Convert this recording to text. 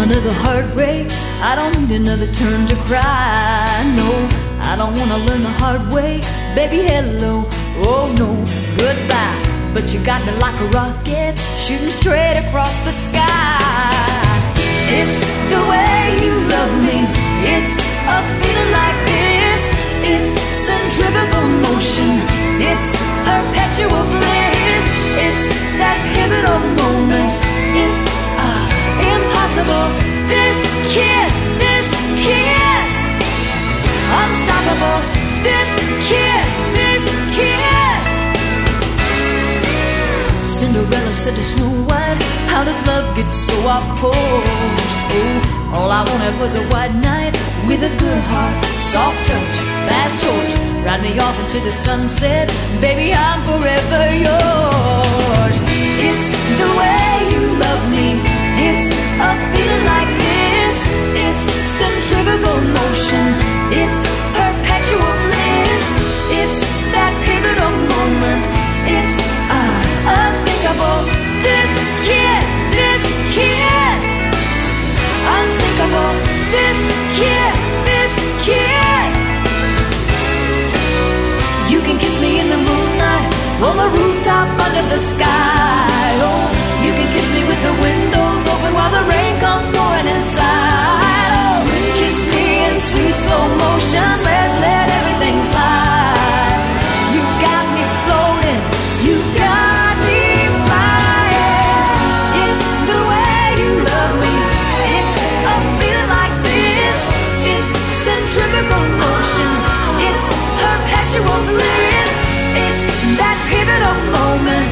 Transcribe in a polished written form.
another heartbreak. I don't need another turn to cry. No, I don't wanna learn the hard way. Baby, hello, oh no, goodbye. But you got me like a rocket, shooting straight across the sky. It's the way you love me. It's a feeling like this. It's centrifugal motion. It's perpetual bliss. It's that pivotal moment. It's impossible. This kiss, unstoppable. This kiss. Cinderella said to Snow White, how does love get so off course? Oh, all I wanted was a white knight with a good heart, soft touch, fast horse. Ride me off into the sunset, baby, I'm forever yours. It's the way you love me. It's a feeling like this. It's centrifugal motion. It's perpetual bliss. It's that pivotal moment. It's unthinkable. This kiss, unsinkable. This kiss. You can kiss me in the moonlight, on the rooftop under the sky. Oh, you can kiss me with the windows open while the rain comes pouring inside. Oh, kiss me in sweet slow motion. Let's let everything slide. You got me floating. You got me flying. It's the way you love me. It's a feeling like this. It's centrifugal motion. It's perpetual bliss. It's that pivotal moment.